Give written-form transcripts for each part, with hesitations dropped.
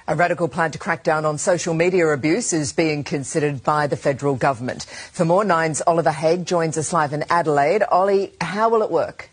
A radical plan to crack down on social media abuse is being considered by the federal government. For more, Nine's Oliver Haig joins us live in Adelaide. Ollie, how will it work?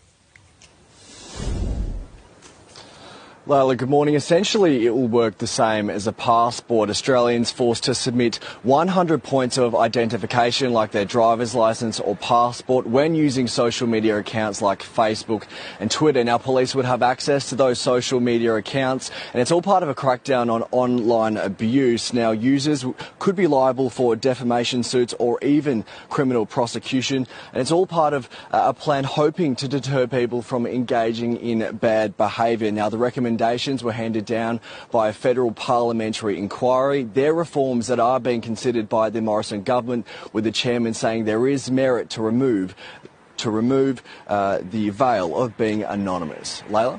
Layla, good morning. Essentially, it will work the same as a passport. Australians forced to submit 100 points of identification, like their driver's licence or passport, when using social media accounts like Facebook and Twitter. Now, police would have access to those social media accounts, and it's all part of a crackdown on online abuse. Now, users could be liable for defamation suits or even criminal prosecution, and it's all part of a plan hoping to deter people from engaging in bad behaviour. Now, the recommendations were handed down by a federal parliamentary inquiry. They're reforms that are being considered by the Morrison government, with the chairman saying there is merit to remove the veil of being anonymous. Layla?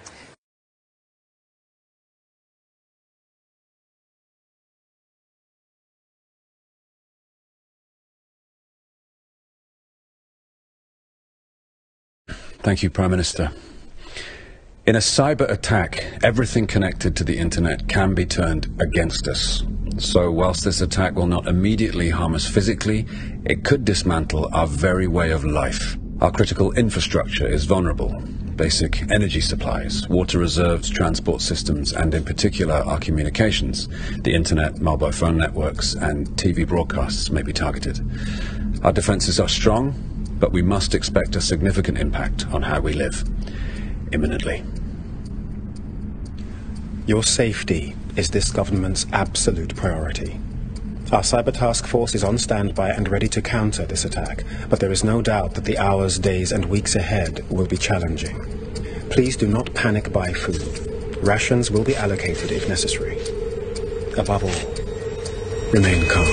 Thank you, Prime Minister. In a cyber attack, everything connected to the internet can be turned against us. So whilst this attack will not immediately harm us physically, it could dismantle our very way of life. Our critical infrastructure is vulnerable. Basic energy supplies, water reserves, transport systems, and in particular our communications, the internet, mobile phone networks, and TV broadcasts may be targeted. Our defences are strong, but we must expect a significant impact on how we live. Imminently. Your safety is this government's absolute priority. Our cyber task force is on standby and ready to counter this attack, but there is no doubt that the hours, days and weeks ahead will be challenging. Please do not panic buy food. Rations will be allocated if necessary. Above all, remain calm.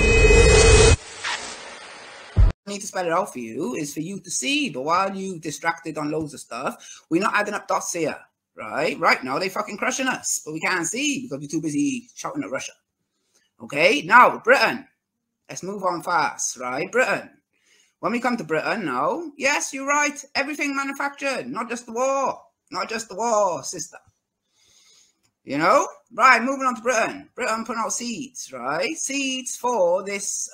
Need to spell it out for you is for you to see, but while you distracted on loads of stuff, we're not adding up dots here, right now they fucking crushing us, but we can't see because we're too busy shouting at Russia. Okay, now Britain, let's move on fast, right? Britain, when we come to Britain now, yes, you're right, everything manufactured, not just the war, sister. You know, right, moving on to Britain putting out seeds, right? Seeds for this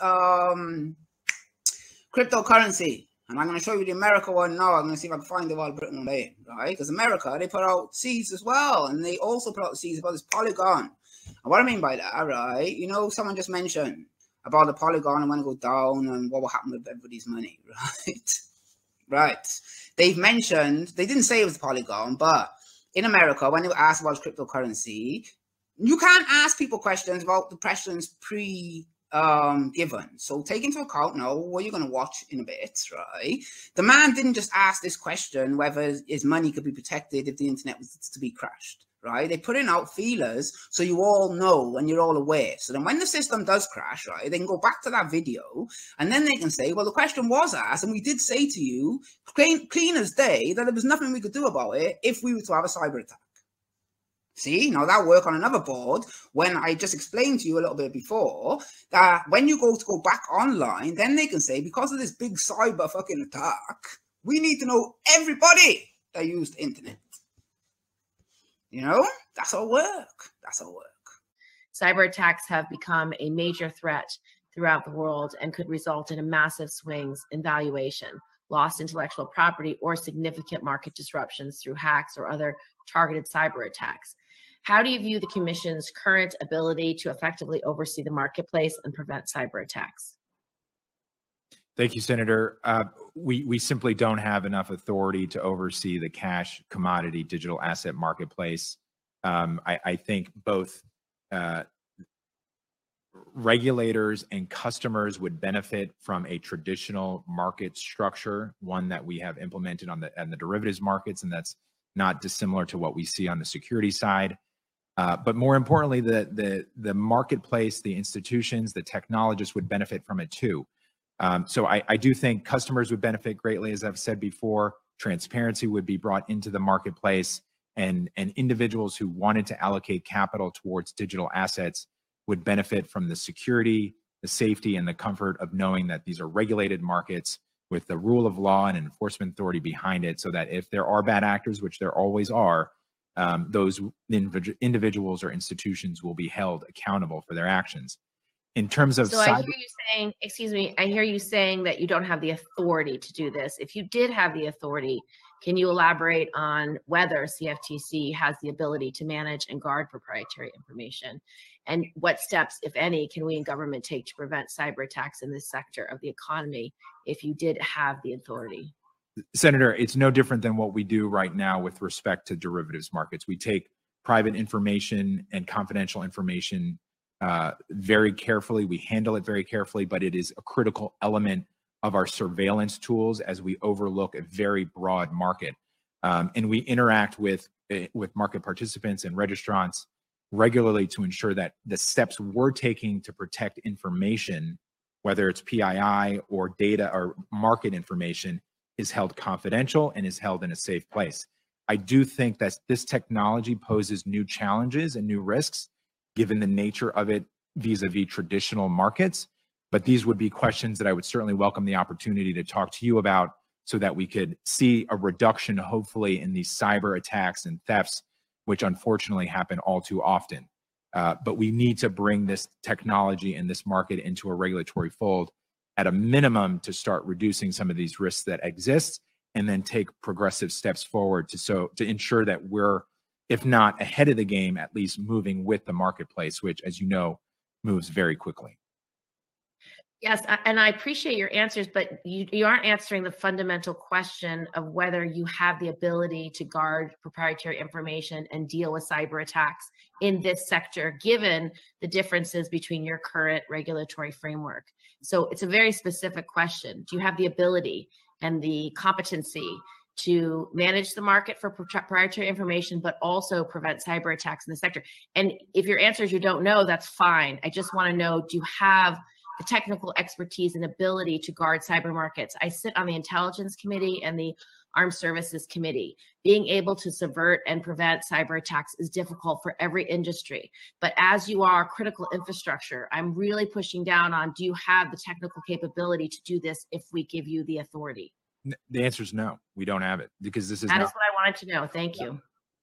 cryptocurrency, and I'm going to show you the America one now. I'm going to see if I can find it while Britain on there, right? Because America, they put out seeds as well, and they also put out seeds about this Polygon. And what I mean by that, right? You know, someone just mentioned about the Polygon and when it go down and what will happen with everybody's money, right? Right. They've mentioned, they didn't say it was the Polygon, but in America, when they were asked about cryptocurrency, you can't ask people questions about the questions given. So take into account now what you're going to watch in a bit, right? The man didn't just ask this question whether his money could be protected if the internet was to be crashed, right? They put in out feelers so you all know and you're all aware. So then when the system does crash, right, they can go back to that video and then they can say, well, the question was asked and we did say to you, clean as day, that there was nothing we could do about it if we were to have a cyber attack. See, now that work on another board when I just explained to you a little bit before that when you go back online, then they can say, because of this big cyber fucking attack, we need to know everybody that used the internet. You know, that's our work. That's our work. Cyber attacks have become a major threat throughout the world and could result in massive swings in valuation, lost intellectual property, or significant market disruptions through hacks or other targeted cyber attacks. How do you view the Commission's current ability to effectively oversee the marketplace and prevent cyber attacks? Thank you, Senator. We simply don't have enough authority to oversee the cash, commodity, digital asset marketplace. I think both regulators and customers would benefit from a traditional market structure, one that we have implemented on the derivatives markets, and that's not dissimilar to what we see on the security side. But more importantly, the marketplace, the institutions, the technologists would benefit from it too. So I do think customers would benefit greatly, as I've said before. Transparency would be brought into the marketplace, and individuals who wanted to allocate capital towards digital assets would benefit from the security, the safety, and the comfort of knowing that these are regulated markets with the rule of law and enforcement authority behind it, so that if there are bad actors, which there always are, those individuals or institutions will be held accountable for their actions. In terms of so I hear you saying, excuse me, I hear you saying that you don't have the authority to do this. If you did have the authority, can you elaborate on whether CFTC has the ability to manage and guard proprietary information? And what steps, if any, can we in government take to prevent cyber attacks in this sector of the economy if you did have the authority? Senator, it's no different than what we do right now with respect to derivatives markets. We take private information and confidential information very carefully. We handle it very carefully, but it is a critical element of our surveillance tools as we overlook a very broad market. And we interact with market participants and registrants regularly to ensure that the steps we're taking to protect information, whether it's PII or data or market information, is held confidential and is held in a safe place. I do think that this technology poses new challenges and new risks, given the nature of it vis-a-vis traditional markets. But these would be questions that I would certainly welcome the opportunity to talk to you about so that we could see a reduction, hopefully, in these cyber attacks and thefts, which unfortunately happen all too often. But we need to bring this technology and this market into a regulatory fold at a minimum to start reducing some of these risks that exist, and then take progressive steps forward to ensure that we're, if not ahead of the game, at least moving with the marketplace, which, as you know, moves very quickly. Yes, and I appreciate your answers, but you aren't answering the fundamental question of whether you have the ability to guard proprietary information and deal with cyber attacks in this sector, given the differences between your current regulatory framework. So it's a very specific question. Do you have the ability and the competency to manage the market for proprietary information, but also prevent cyber attacks in the sector? And if your answer is you don't know, that's fine. I just want to know, do you have the technical expertise and ability to guard cyber markets? I sit on the Intelligence Committee and the Armed Services Committee. Being able to subvert and prevent cyber attacks is difficult for every industry. But as you are critical infrastructure, I'm really pushing down on, do you have the technical capability to do this if we give you the authority? The answer is no, we don't have it, because this is That is what I wanted to know. Thank you.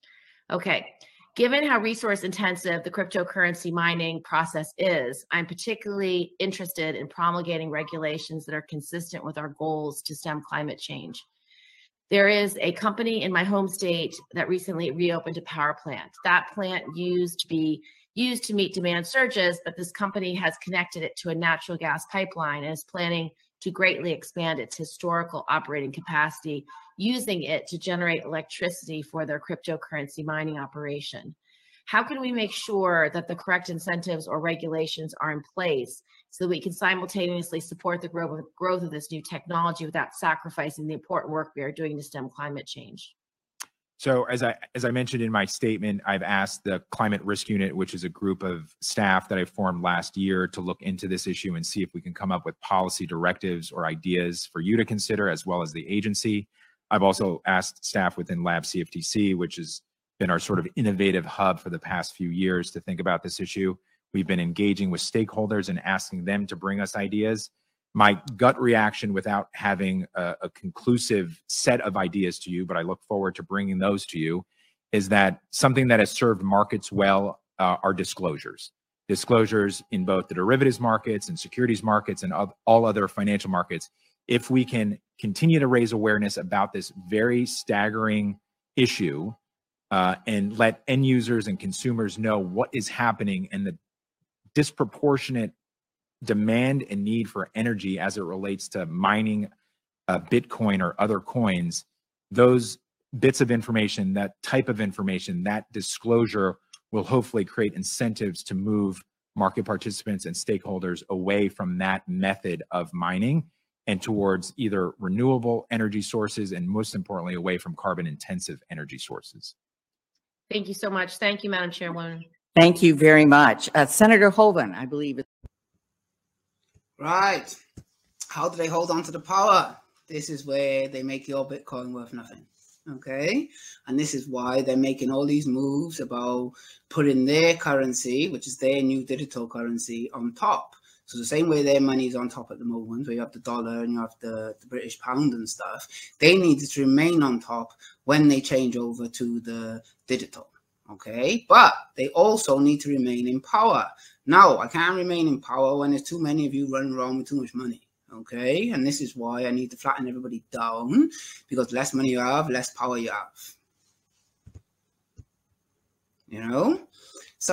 Okay. Given how resource intensive the cryptocurrency mining process is, I'm particularly interested in promulgating regulations that are consistent with our goals to stem climate change. There is a company in my home state that recently reopened a power plant. That plant used to be used to meet demand surges, but this company has connected it to a natural gas pipeline and is planning to greatly expand its historical operating capacity, using it to generate electricity for their cryptocurrency mining operation. How can we make sure that the correct incentives or regulations are in place so that we can simultaneously support the growth of this new technology without sacrificing the important work we are doing to stem climate change? So as I mentioned in my statement, I've asked the Climate Risk Unit, which is a group of staff that I formed last year, to look into this issue and see if we can come up with policy directives or ideas for you to consider, as well as the agency. I've also asked staff within Lab CFTC, which has been our sort of innovative hub for the past few years, to think about this issue. We've been engaging with stakeholders and asking them to bring us ideas. My gut reaction, without having a conclusive set of ideas to you, but I look forward to bringing those to you, is that something that has served markets well are disclosures. Disclosures in both the derivatives markets and securities markets and all other financial markets. If we can continue to raise awareness about this very staggering issue and let end users and consumers know what is happening and the disproportionate demand and need for energy as it relates to mining Bitcoin or other coins, those bits of information, that type of information, that disclosure will hopefully create incentives to move market participants and stakeholders away from that method of mining and towards either renewable energy sources and, most importantly, away from carbon-intensive energy sources. Thank you so much. Thank you, Madam Chairwoman. Thank you very much. Senator Hoeven, I believe. Right. How do they hold on to the power? This is where they make your Bitcoin worth nothing. Okay. And this is why they're making all these moves about putting their currency, which is their new digital currency, on top. So the same way their money is on top at the moment, where you have the dollar and you have the British pound and stuff, they needed to remain on top when they change over to the digital. Okay, but they also need to remain in power. Now, I can't remain in power when there's too many of you running around with too much money. Okay, and this is why I need to flatten everybody down, because less money you have, less power you have. You know?